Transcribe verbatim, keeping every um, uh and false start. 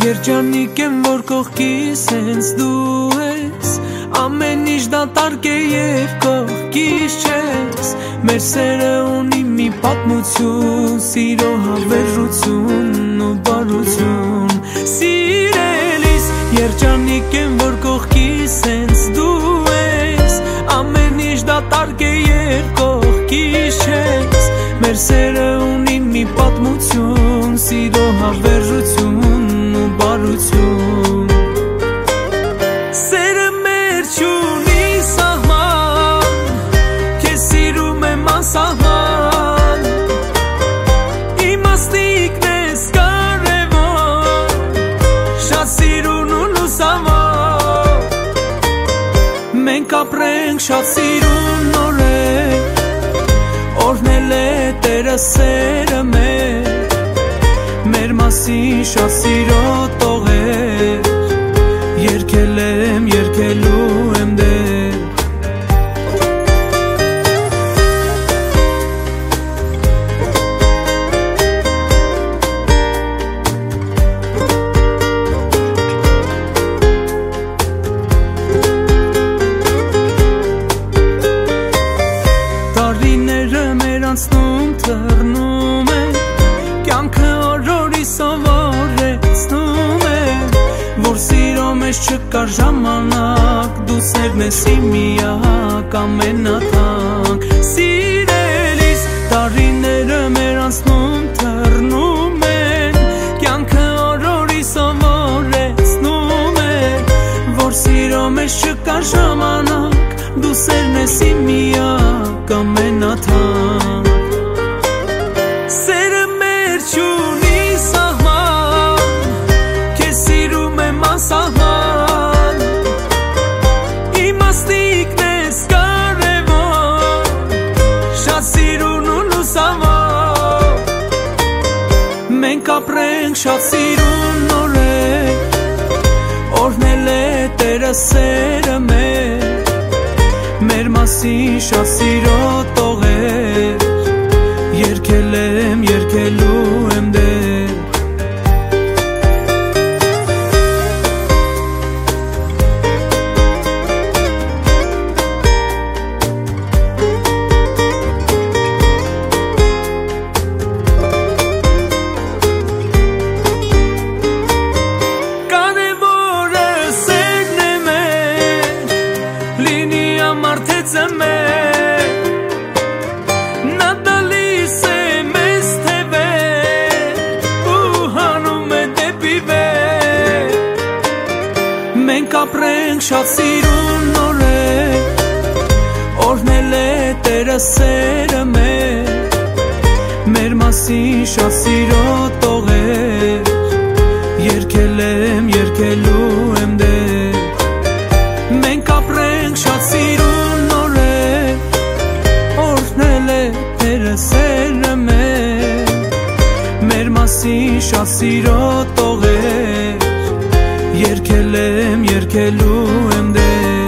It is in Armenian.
Երջանիկ եմ, որ կողքիս հենց դու ես, ամեն ինչ դատարկ է և կողքիս չես, մեր սերը ունի մի պատմություն, սիրո հավերժություն ու բարություն, սիրելիս, երջանիկ եմ, որ կողքիս հենց դու ես, ամեն ինչ դատարկ է և կողքիս չես, մեր սերը ունի մի պատմություն, սիրո հավերժություն ու բարություն, սերը մեր չունի սահման, քեզ սիրում եմ անսահման, իմաստիկն ես կարևոր, շատ սիրուն ու լուսավոր, մենք ապրենք շատ սիրուն նորեր, օրհնել է Տերը սերը մեր, մեր մասին շատ սիրո տողեր, երգել եմ, երգելու եմ դեր, տարիները մեր անցնում թռնում են, կյանքը օրորի սովորեցնում է, որ սիրո մեջ չկար ժամանակ, դու սերն ես իմ միակ ամենաթանկ, սիրելիս, տարիները մեր անցնում թռնում են, կյանքը օրորի սովորեցնում է, որ սիրո մեջ չկար ժամանակ, դու սերն ես իմ միակ ամենաթանկ, սերը մեր չունի սահման, քեզ սիրում եմ անսահման, իմաստիկն ես կարևոր, շատ սիրուն ու լուսավոր, մենք ապրենք շատ սիրուն նորեր, օրհնել է Տերը սերը մեր, մեր մասին շատ սիրո տողեր, երգել եմ, երգելու եմ դեր, կարևորը սերն է մեր, լինի ամարթեցը մեր, նա տալիս է մեզ թևեր, ու հանում է դեպի վեր, մենք ապրենք շատ սիրուն նորեր, օրհնել է Տերը սերը մեր, մեր մասին շատ սիրո տողեր, երգել եմ, երգելու եմ դեր, մենք ապրենք շատ սիրուն նորեր, օրհնել է Տերը սերը մեր, մեր մասին շատ սիրո տողեր, երգել եմ, երգելու եմ դեր,